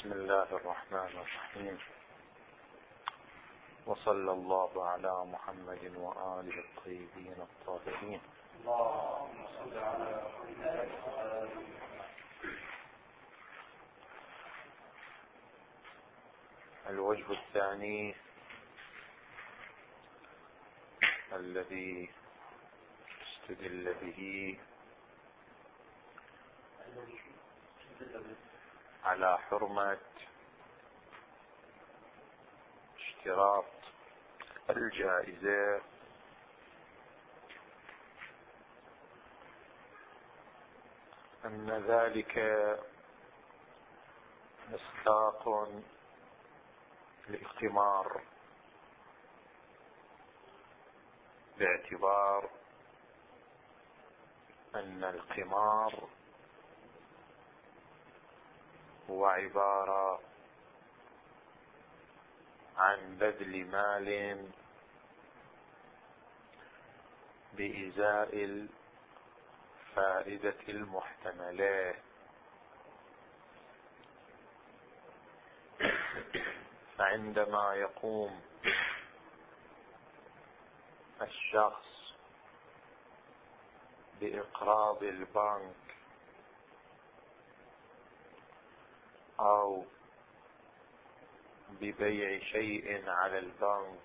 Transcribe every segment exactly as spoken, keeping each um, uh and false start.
بسم الله الرحمن الرحيم، وصلى الله على محمد وآله الطيبين الطاهرين. اللهم صل على محمد وآله. الوجه الثاني الذي استدل به على حرمة اشتراط الجائزة أن ذلك مصداق للقمار، باعتبار أن القمار هو عبارة عن بذل مال بإزاء الفائدة المحتملة، فعندما يقوم الشخص بإقراض البنك أو ببيع شيء على البنك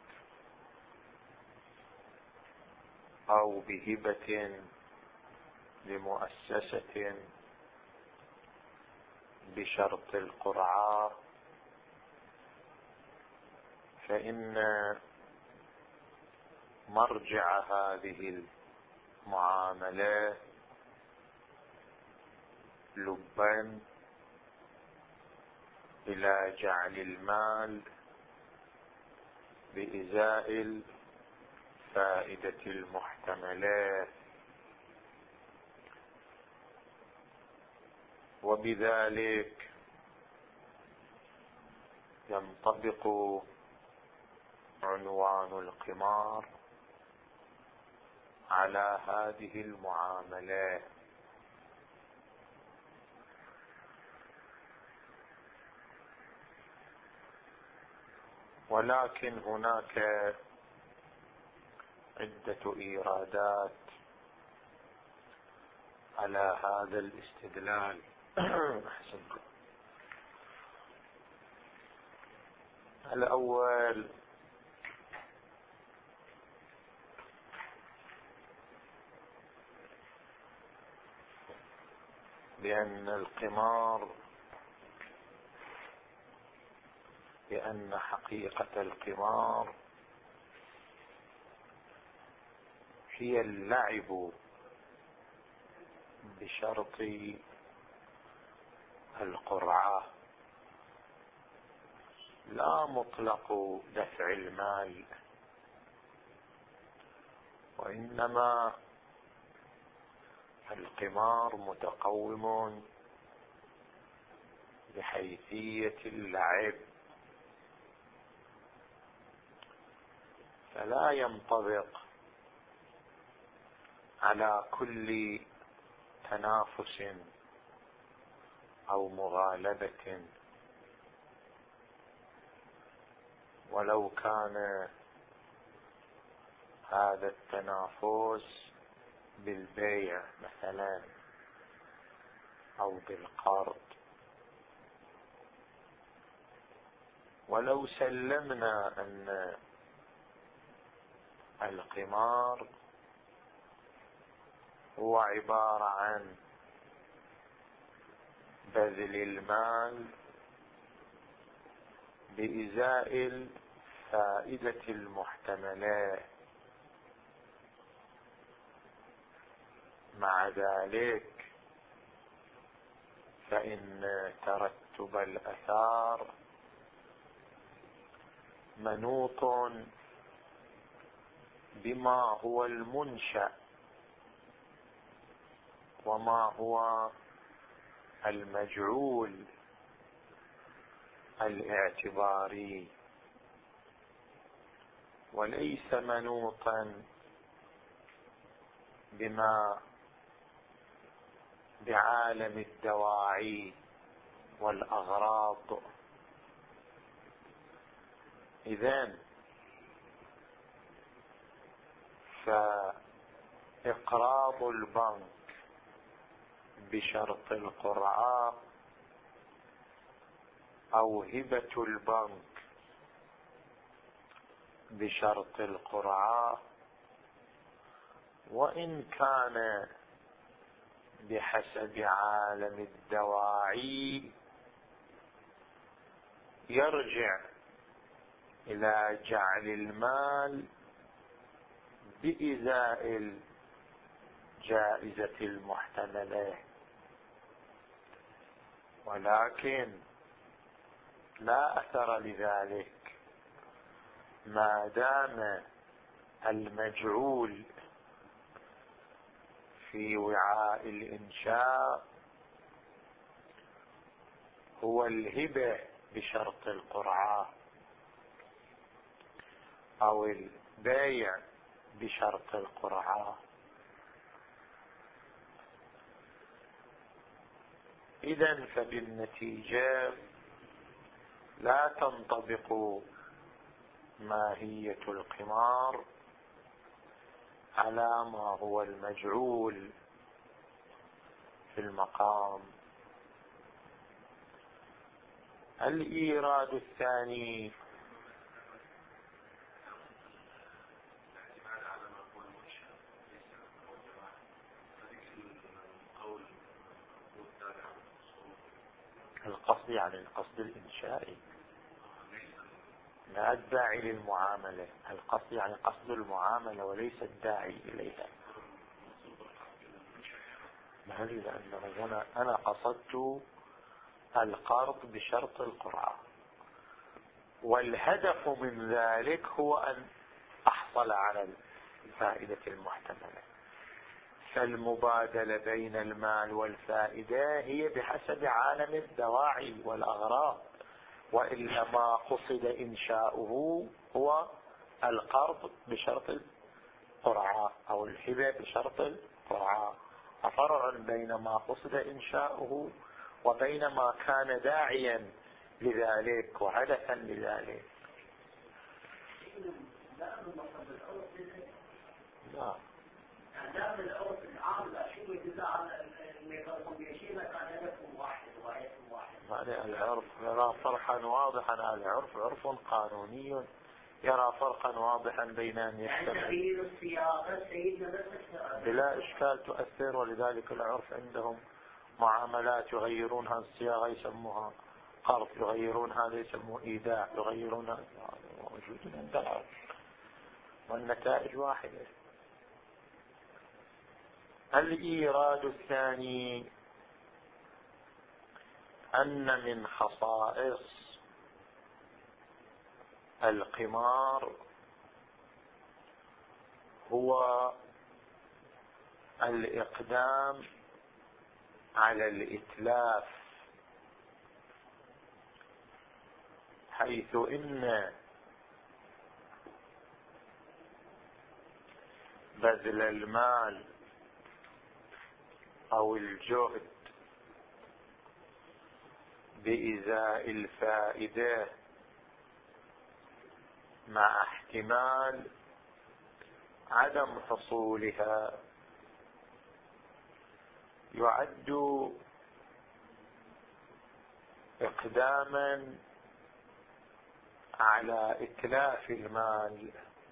أو بهبة لمؤسسة بشرط القرعة، فإن مرجع هذه المعاملة لبا إلى جعل المال بإزاء الفائدة المحتملة، وبذلك ينطبق عنوان القمار على هذه المعاملة. ولكن هناك عدة إيرادات على هذا الاستدلال. أحسنكم. الأول بأن القمار بأن حقيقة القمار هي اللعب بشرط القرعة، لا مطلق دفع المال، وإنما القمار متقوم بحيثية اللعب، فلا ينطبق على كل تنافس أو مغالبة، ولو كان هذا التنافس بالبيع مثلا أو بالقرض. ولو سلمنا أن القمار هو عبارة عن بذل المال بإزاء الفائدة المحتملة، مع ذلك فإن ترتب الآثار منوط بما هو المنشأ وما هو المجعول الاعتباري، وليس منوطا بما بعالم الدواعي والأغراض. إذن فإقراض البنك بشرط القرعة أو هبة البنك بشرط القرعة، وإن كان بحسب عالم الدواعي، يرجع إلى جعل المال بإزاء الجائزة المحتملة، ولكن لا أثر لذلك ما دام المجعول في وعاء الإنشاء هو الهبة بشرط القرعة أو البيع بشرط القرعة. إذن فبالنتيجة لا تنطبق ماهية القمار على ما هو المجعول في المقام. الإيراد الثاني القصد يعني القصد الإنشائي، لا الداعي للمعاملة. القصد يعني قصد المعاملة وليس الداعي إليها. ما هي لأنه هنا أنا قصدت القرض بشرط القرعة، والهدف من ذلك هو أن أحصل على الفائدة المحتملة. فالمبادلة بين المال والفائدة هي بحسب عالم الدواعي والأغراض، وإلا ما قصد إنشاؤه هو القرض بشرط القرعة أو الهبة بشرط القرعة. فرع بين ما قصد إنشاؤه وبين ما كان داعيا لذلك وهدفا لذلك. لا دام العرف العام لا شيء يدل على ان يفرقون بشيء ما كان هدفهم واحد وهدفهم واحد. يعني العرف يرى فرقا واضحا. العرف عرف قانوني يرى فرقا واضحا بين ان يحتمل تغيير الصياغه سيدنا بس بلا اشكال تؤثر. ولذلك العرف عندهم معاملات يغيرونها الصياغه يسموها قرض، يغيرون هذا يسموه ايداع، يغيرون هذا موجود عند العرف والنتائج واحده. الإيراد الثاني أن من خصائص القمار هو الإقدام على الإتلاف، حيث إن بذل المال أو الجهد بإزاء الفائدة مع احتمال عدم حصولها يعد إقداما على إتلاف المال.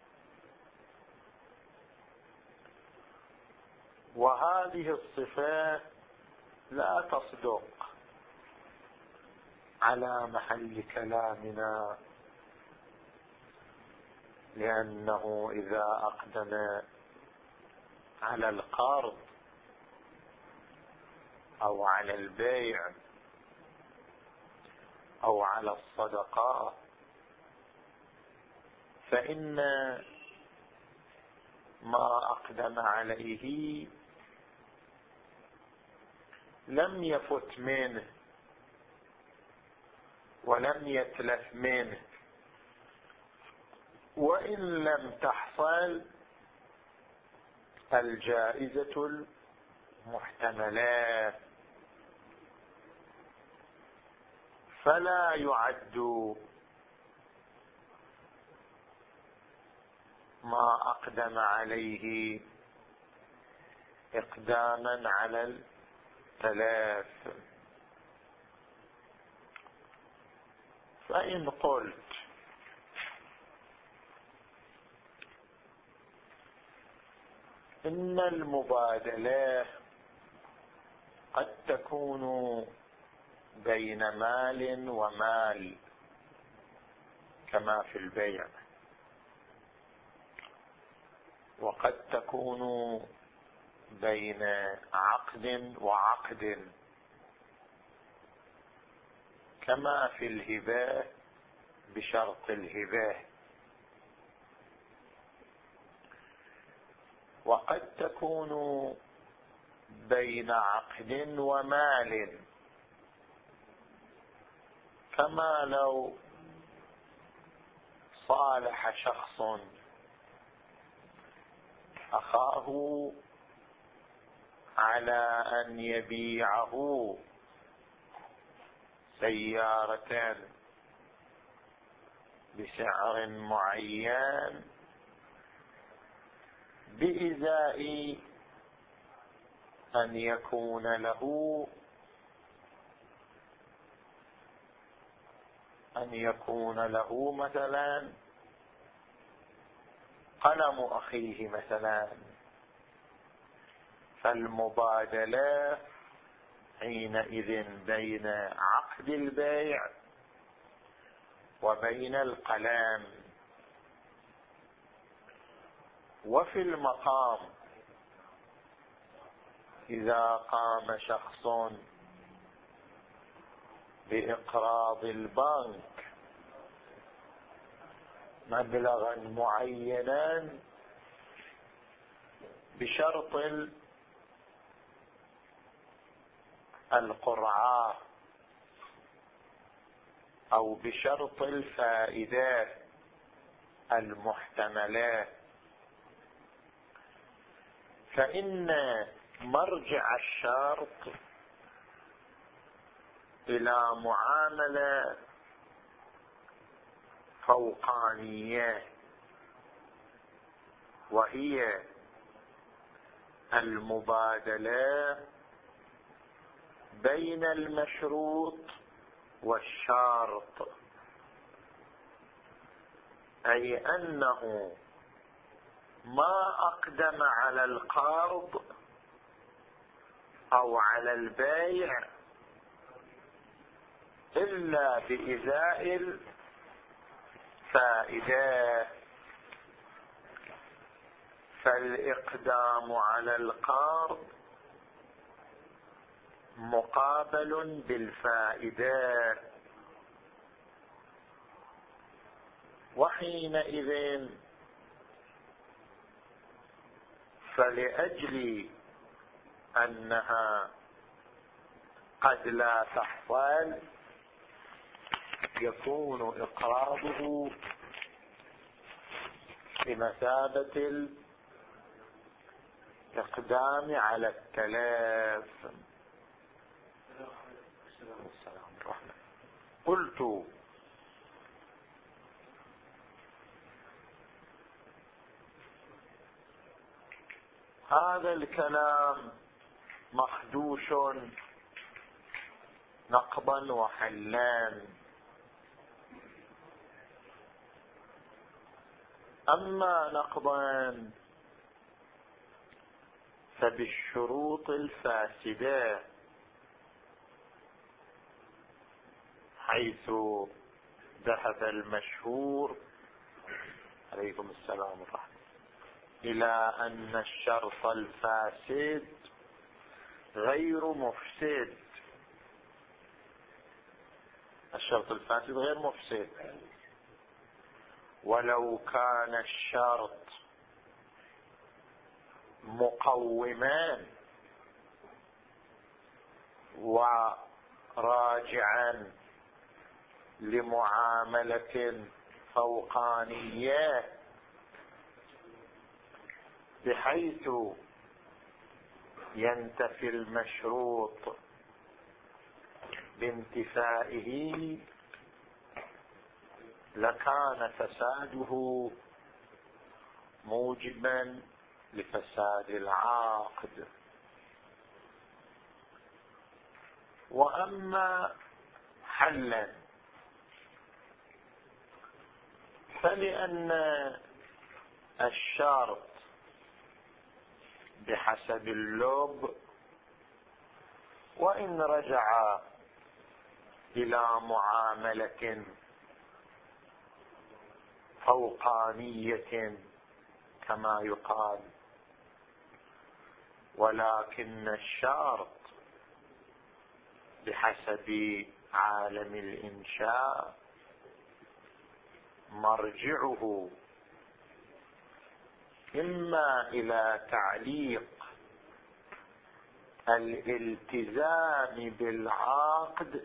وهذه الصفة لا تصدق على محل كلامنا، لأنه إذا أقدم على القرض أو على البيع أو على الصدقة فإن ما أقدم عليه لم يفت منه ولم يتلف منه، وإن لم تحصل الجائزة المحتملة. فلا يعد ما أقدم عليه إقداما على التلاف. فإن قلت إن المبادلة قد تكون بين مال ومال كما في البيع، وقد تكون بين عقد وعقد كما في الهبة بشرط الهبة، وقد تكون بين عقد ومال كما لو صالح شخص أخاه على أن يبيعه سيارة بسعر معين بإزاء أن يكون له أن يكون له مثلا قلم أخيه مثلا. فالمبادلة حينئذ بين عقد البيع وبين القلم. وفي المقام إذا قام شخص بإقراض البنك مبلغا معينا بشرط القرعة أو بشرط الفائدة المحتملة، فإن مرجع الشرط إلى معاملة فوقانية، وهي المبادلة بين المشروط والشرط، أي أنه ما أقدم على القرض أو على البيع إلا بإزاء الفائدة، فالإقدام على القرض مقابل بالفائدة، وحينئذ فلأجل أنها قد لا تحصل يكون إقراضه بمثابة الإقدام على التلاف. قلت هذا الكلام مخدوش نقضا وحلان. أما نقضا فبالشروط الفاسدة، حيث ذهب المشهور عليكم السلام ورحمة إلى أن الشرط الفاسد غير مفسد. الشرط الفاسد غير مفسد، ولو كان الشرط مقوما وراجعا لمعاملة فوقانية بحيث ينتفي المشروط بانتفائه لكان فساده موجبا لفساد العقد. وأما حلا فلأن الشرط بحسب اللب وإن رجع إلى معاملة فوقانية كما يقال، ولكن الشرط بحسب عالم الإنشاء مرجعه إما إلى تعليق الالتزام بالعقد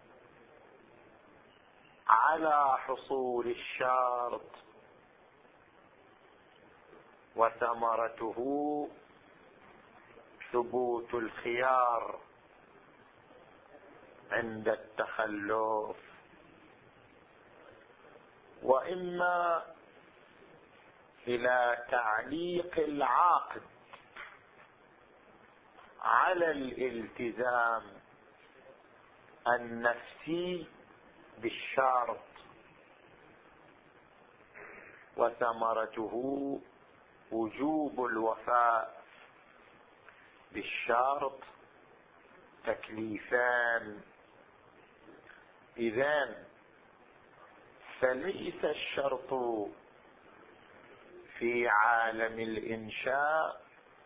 على حصول الشرط، وثمرته ثبوت الخيار عند التخلف، وإما إلى تعليق العقد على الالتزام النفسي بالشرط، وثمرته وجوب الوفاء بالشرط تكليفان. إذن فليس الشرط في عالم الإنشاء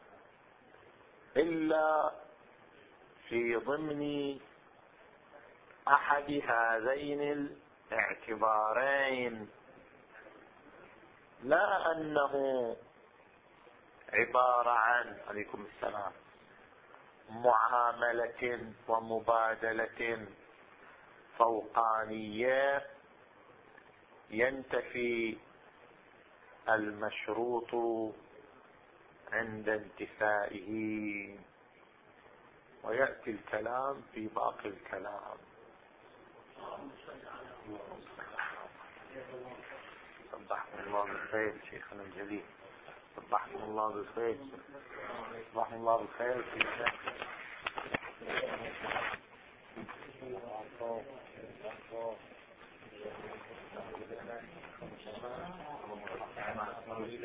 إلا في ضمن أحد هذين الاعتبارين، لا أنه عبارة عن عليكم السلام معاملة ومبادلة فوقانية ينتفي المشروط عند انتفائه، ويأتي الكلام في باقي الكلام. صبحكم الله بالخير شيخنا الجليل، صبحكم الله بالخير، صبحكم الله بالخير شيخنا.